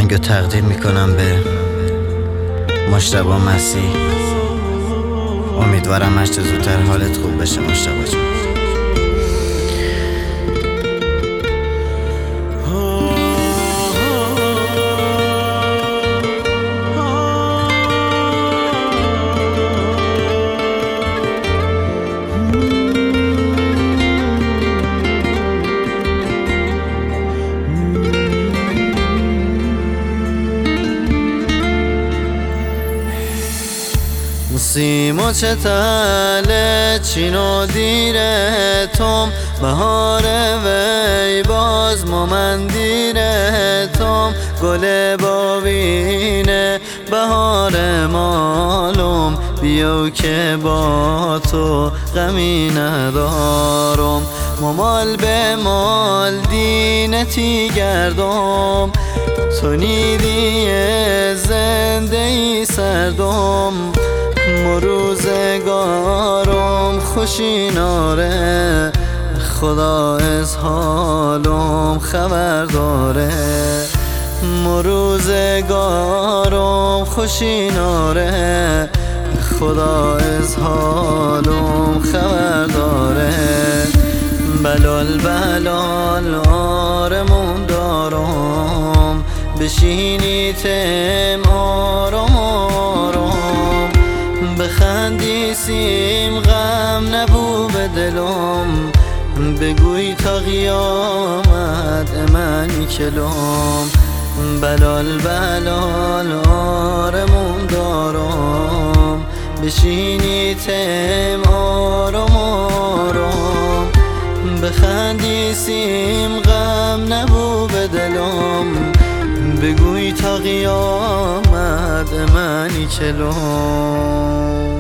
آهنگو تقدیم میکنم به مجتبی مسیح. امیدوارم هرچه زودتر حالت خوب بشه مجتبی جون. سیمو چه تله چین و دیره توم، بهار وی باز مندیره توم، گل باوینه بهار مالم، بیو که با تو غمی ندارم، مال به مال دینتی گردم، تو نیدی زنده ای سردم، روزگارم خوشی ناره، خدا از حالم خبر داره، روزگارم خوشی ناره، خدا از حالم خبر داره، بلال آرمون دارم، بشینی تم آرام آرام، بخندی سیم غم نبو به دلم، بگوی تا قیامت امنی کلم، بلال آرمون دارم، بشینی تم آرام آرام، بخندی سیم غم نبو به دلم، بگوی تا قیامت منی کلم.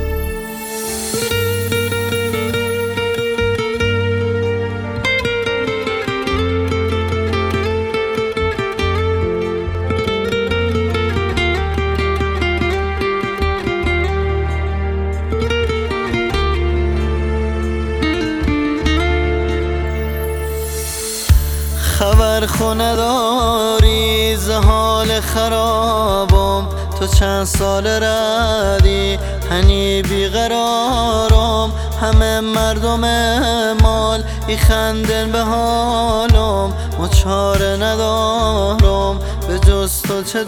خبر خونه داری ز حال خرابم، تو چند سال ردی هنی بیقرارم، همه مردم مال ای خندن به حالم، ما چاره ندارم به جز تو چه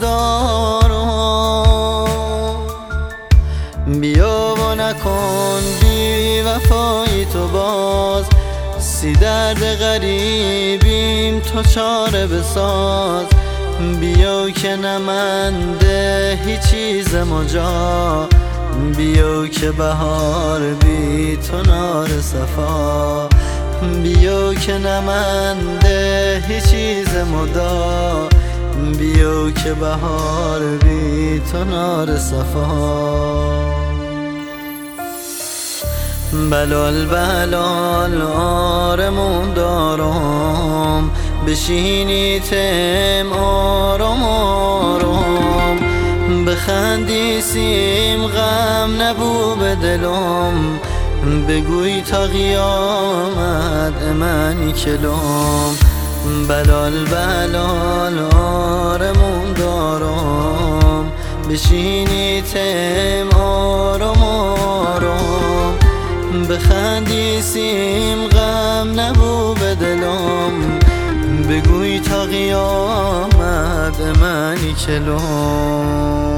دارم، بیا و نکن بی وفایی تو باز، سی درد غریبیم تو چاره بساز، بیو که نمنده هیچ چیز مجا، بیو که بهار بی تو نار صفا، بیو که نمنده هیچ چیز مدا، بیو که بهار بی تو نار صفا، بلال آرمون دارم، بشینی تم آرام آرام، بخندی سیم غم نبو به دلم، بگوی تا قیامت امنی کلم، بلال آرمون دارم، بشینی تم آرام آرام، بخندی سیم غم نبو به دلم، بگوی تا قیامت منی کلم.